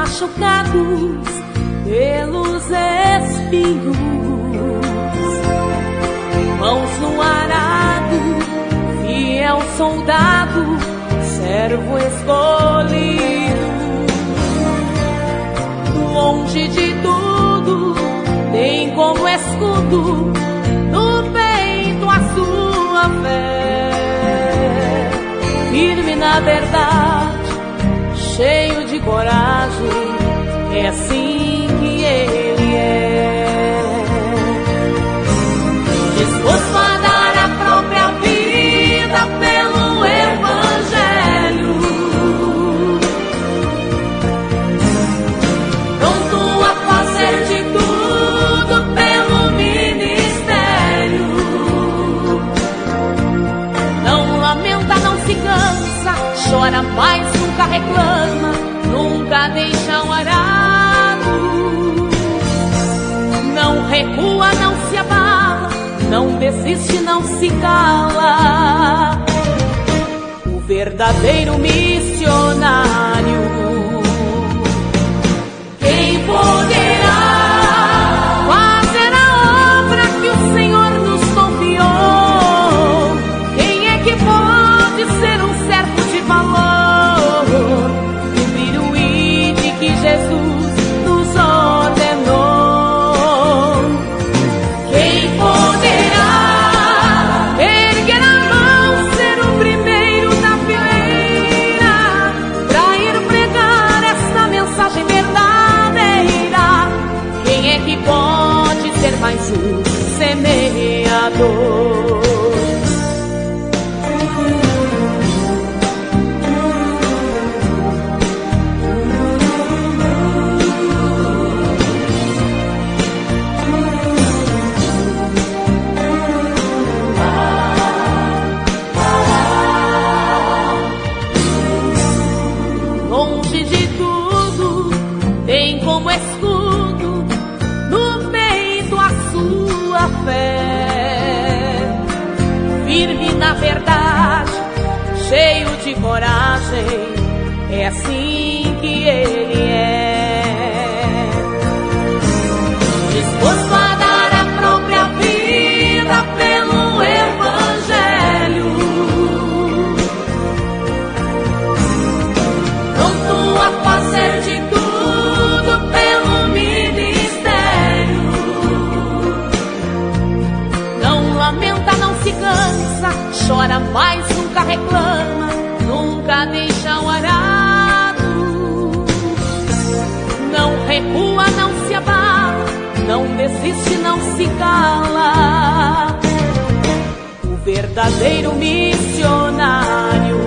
machucados pelos espinhos, mãos no arado, fiel soldado, servo escolhido. Longe de tudo, tem como escudo no peito a sua fé. Firme na verdade, cheio de coragem, é assim que ele é. Disposto a dar a própria vida pelo Evangelho, pronto a fazer de tudo pelo ministério. Não lamenta, não se cansa, chora, mas nunca reclama, nunca deixa o arado. Não recua, não se abala, não desiste, não se cala. O verdadeiro missionário. Quem poderá fazer a obra que o Senhor nos confiou? Quem é que pode ser um servo de valor, cumprir o ID que Jesus nos ordenou? Quem poderá erguer a mão, ser o primeiro da fileira, pra ir pregar esta mensagem verdadeira? Quem é que pode ser mais um semeador? Longe de tudo, tem como escudo no peito a sua fé. Firme na verdade, cheio de coragem, é assim que ele é. Disposto a dar a própria vida pelo Evangelho, pronto a fazer de tudo pelo ministério. Não lamenta, não se cansa, chora, mas nunca reclama, nunca deixa o arado. Não recua, não se abala, não desiste, não se cala. O verdadeiro missionário.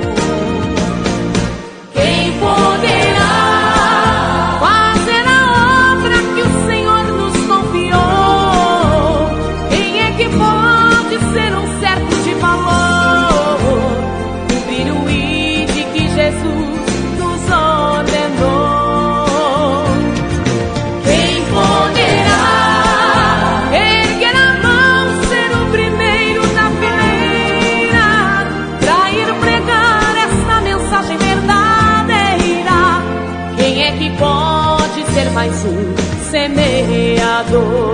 Quem poderá fazer a obra que o Senhor nos confiou? Quem é que pode ser um servo de valor, cumprir o ID que Jesus nos ordenou? Quem poderá erguer a mão, ser o primeiro da fileira, pra ir pregar esta mensagem verdadeira? Quem é que pode ser mais um semeador?